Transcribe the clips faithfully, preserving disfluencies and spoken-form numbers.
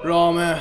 رامه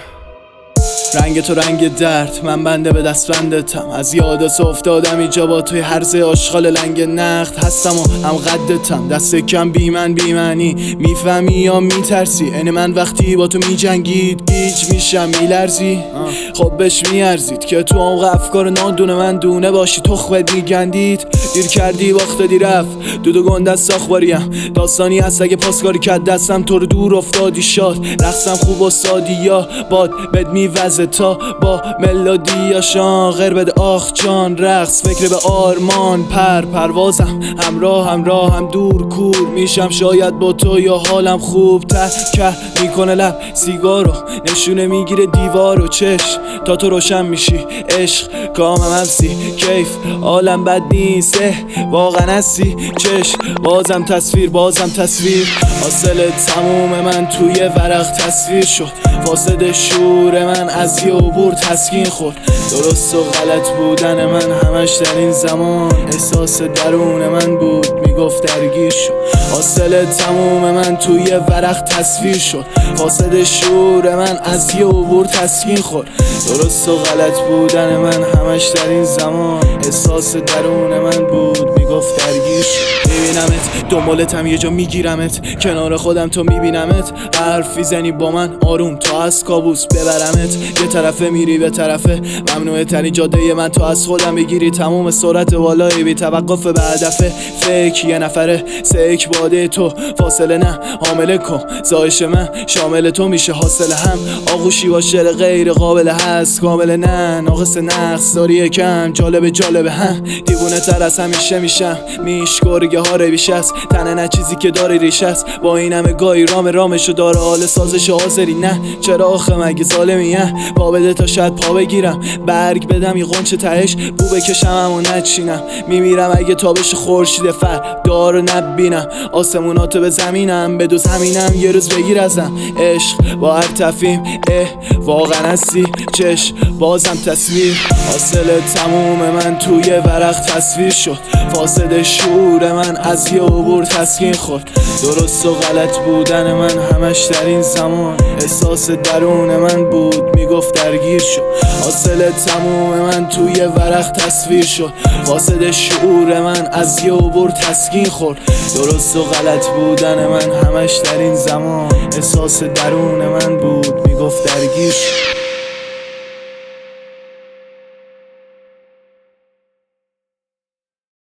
رنگ تو رنگ درد، من بنده به دست بندتم. از یادت افتادم اینجا با توی هرزه آشغال لنگ نقد هستم و هم قدتم. دست کم بی من بی معنی میفهمی یا میترسی؟ این من وقتی با تو میجنگید گیج میشم میلرزی. خب بهش میارزید که تو عمق افکار نادونه من دونه باشی تخمت میگندید. دیر کردی وقت دی رفت دودو گنده از ساخباریم. داستانی هست اگه پاسکاری کد دستم تو رو دور افتادی شاد. رقصم خوب و سادی یا باد بد میوزه تا با ملودیاشان غیر بده آخ جان. رقص فکر به آرمان پر پروازم همراه همراه هم دور کور میشم شاید با تو یا حالم خوب ته که میکنه لب سیگارو نشونه میگیره دیوارو چش تا تو روشن میشی عشق کامم همسی کیف عالم بد نیست واقعا هستی چش بازم تصویر بازم تصویر حاصل تموم من توی ورق تصویر شد. فاسد شور من از یه عبور تسکین خورد. درست و غلط بودن من همش در این زمان احساس درون من بود میگفت درگیر شد. حاصل تموم من توی ورق تصویر شد. فاسد شور من از یه عبور تسکین خورد. درست و غلط بودن من همش در این زمان احساس درون من بود میگفت درگیر شد. میبینمت دنبالتم یه جا میگیرمت کنار خودم تو میبینمت حرفی زنی با من آروم تا از کابوس ببرمت. یه طرفه میری به طرفه ممنوعه ترین جاده من تو از خودم بگیری تموم سرعت بالایی بی توقف به هدفه. فکر یه نفره سیک باده تو فاصله نه حامله کن زایش من شامل تو میشه حاصل هم آغوشی با شعر غیر قابل هست کامل نه ناقص نقص داری کم جالب جالب هم دیوونه تر از همیشه میشم میش گرگه ها رویش است تنه نه چیزی که داره ریش است با این همه گاهی رام رامشو داره حال سازش حاضری نه چرا آخه مگه ظالمیه پا بده تا شاید پا بگیرم برگ بدم یه قنچه تهش بو بکشم اما نچینم میمیرم اگه تابش خورشید فر دارو نبینم آسموناتو به زمینم به دو زمینم یه روز بگیر ازم عشق با هر تفیم اه واقعا هستی چش بازم تصویر حاصل تموم من توی ورق تصویر شد. فاسد شور من از یه عبور تسکین خورد. درست و غلط بودن من همش در این زمان احساس درون من بود میگفت درگیر شد. حاصل تموم من توی ورق تصویر شد. فاسد شعور من از یه عبور تسکین خورد. درست و غلط بودن من همش در این زمان احساس درون من بود میگفت درگیر شد.